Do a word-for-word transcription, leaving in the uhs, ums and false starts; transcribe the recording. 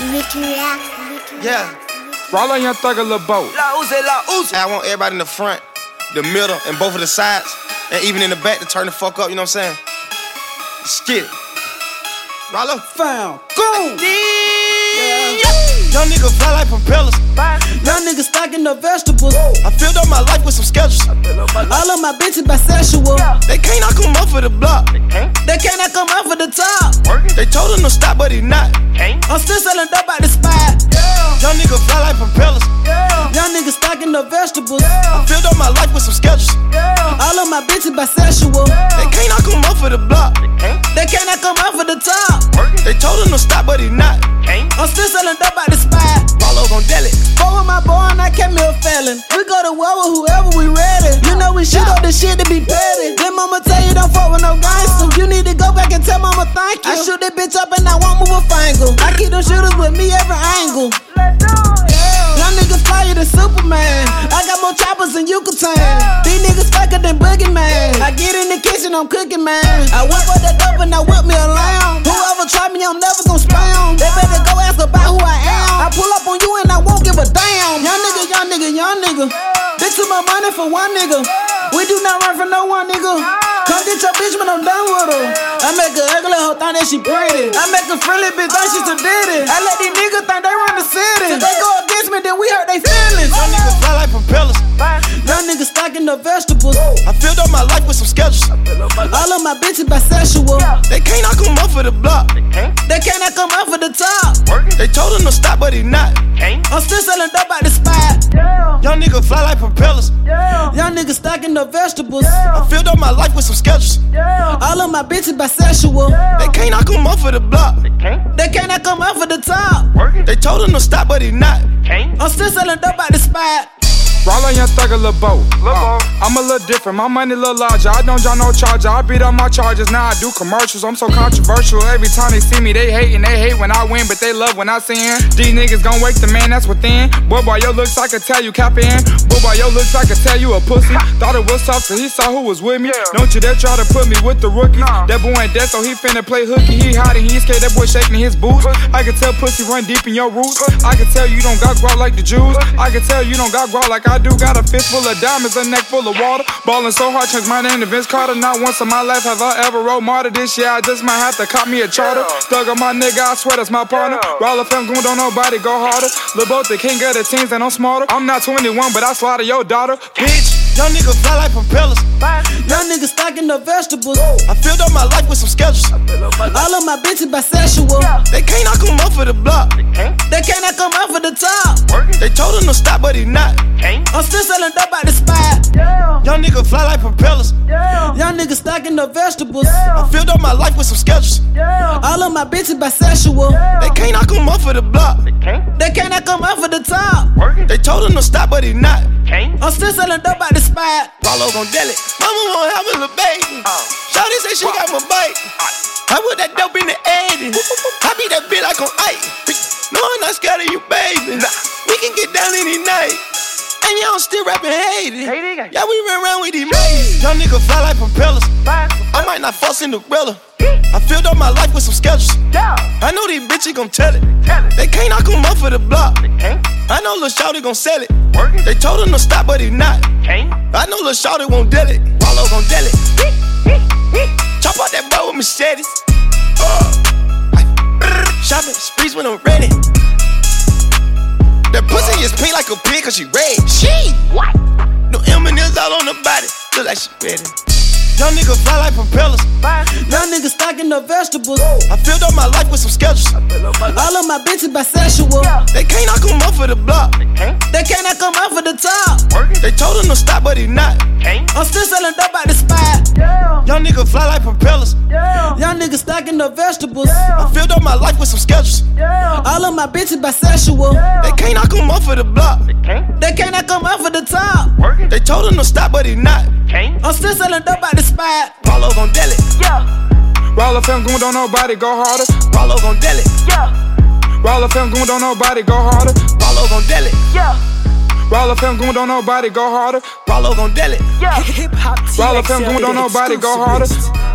Yeah. Roll on your thug a little boat. La Uzi, La Uzi. I want everybody in the front, the middle, and both of the sides, and even in the back to turn the fuck up, you know what I'm saying? Let's get it. Rollo. Found. Go. Yeah. Young nigga fly like propellers. Young nigga stocking the vegetables. I filled up my life with some schedules. All of my bitches bisexual. They can't knock him off of the block. They cannot come off of the top. They told him to stop, but he not. I'm still selling dope at the spot. Young nigga fly like propellers. Young nigga stocking the vegetables. I filled up my life with some schedules. All of my bitches bisexual. They can't knock him off of the block. They cannot come off of the top. They told him to stop, but he not. I'm still selling dope at the spot. Rollo gon' deal it. Go with my boy and I kept me a felon. We go to war with whoever we ready. You know we shoot up the shit to be petty. Then mama tell you don't fuck with no gangster. You need to go back and tell mama thank you. I shoot that bitch up and I won't move a finger. I keep them shooters with me every angle. Young niggas flyer than Superman. I got more choppers than Yucatan. These niggas faker than Boogeyman. I get in the kitchen, I'm cooking, man. I whip up that dope and I whip me a lamb. Whoever try me, I'm never gon' spam. They better go ask about who I am. I pull up on you and I won't give a damn. Young nigga, young nigga, young nigga. Bitch took my money for one nigga. We do not run for no one nigga. Come get your bitch when I'm done with her. I make a ugly hoe think that she pretty. I make a friendly bitch think she still did it. I let these niggas think they run the city. Till they go against me, then we hurt they feelings. Young nigga fly like propellers. Young nigga stocking the vegetables. I filled up my life with some schedules. All of my bitches bisexual. They can't knock him off of the block. They cannot come off of the top. They told him to stop, but he not. I'm still selling dope at the spot. Young nigga fly like propellers. Young nigga stocking the vegetables. I filled up my life with some schedules. All of my bitches bisexual. They can't knock him off of the block. They cannot come off of the top. They told him to stop, but he not. I'm still selling dope at the spot. Roll on your thug a little boat. Uh, I'm a little different, my money a little larger. I don't draw no charger, I beat up my charges. Now I do commercials, I'm so controversial. Every time they see me, they hate and they hate when I win, but they love when I sin. These niggas gon' wake the man that's within. Boy, boy, your looks I can tell you cap in. Boy, boy, your looks I can tell you a pussy. Thought it was tough, so he saw who was with me. Don't you dare try to put me with the rookies. That boy ain't dead, so he finna play hooky. He hot and he scared, that boy shaking his boots. I can tell pussy run deep in your roots. I can tell you don't got guap like the Jews. I can tell you don't got guap like I do. Got a fist full of diamonds, a neck full of water. Ballin' so hard, changed my name to Vince Carter. Not once in my life have I ever rode martyr. This year I just might have to cop me a charter. Thug on my nigga, I swear that's my partner. Roll fam goon, don't nobody go harder. Lil' both the king of the teams and I'm smarter. I'm not twenty-one, but I slaughter your daughter. Bitch, young nigga fly like propellers. Young nigga stocking the vegetables. I filled up my life with some schedules. All of my bitches bisexual. They can't knock him off of the block. They cannot come off of the top. They told him to stop, but he not. I'm still selling dope at the spot. Young nigga fly like propellers. Young nigga stocking the vegetables. I filled up my life with some schedules. All of my bitches bisexual. They can't knock him off of the block. They cannot come off of the top. They told him to stop, but he not. I'm still selling dope at the spot. Rollo gon' deal it. Mama wanna have a little baby. Shawty say she got my bite. I put that dope in the eighty. I beat that bitch like on ice. No, I'm not scared of you, baby. We can get down any night. And y'all still rapping hating. Yeah, we run around with these mates. Young nigga fly like propellers. I might not fuss Cinderella. I filled up my life with some schedules. I know these bitches gon' tell it. They can't knock him off of the block. I know Lil' Shawty gon' sell it. They told him to stop, but he not. I know Lil' Shawty won't deal it. Rollo gon' deal it. Chop out that boy with machetes. Uh, shopping sprees when I'm ready. That pussy is pink like a pig cause she red. She what? No M and M's all on the body. Look like she ready. Young nigga fly like propellers. Young nigga stocking the vegetables. I filled up my life with some schedules. All of my bitches bisexual. They can't knock him off of the block. They cannot come off of the top. They told him to stop, but he not. I'm still selling dope at the spot. Young nigga fly like propellers. Young nigga stocking the vegetables. I filled up my life with some schedules. All of my bitches bisexual. They can't knock him off of the block. They cannot come off of the top. They told him to stop, but he not. I'm still selling dope at the spot. Rollo gon' deal it. Roll fam goon, don't nobody go harder. Rollo gon' deal it. Roll fam goon, don't nobody go harder. Rollo gon' deal it. Roll fam goon, don't nobody go harder. Rollo gon' deal it. Hip hop. Roll fam goon, don't nobody go harder.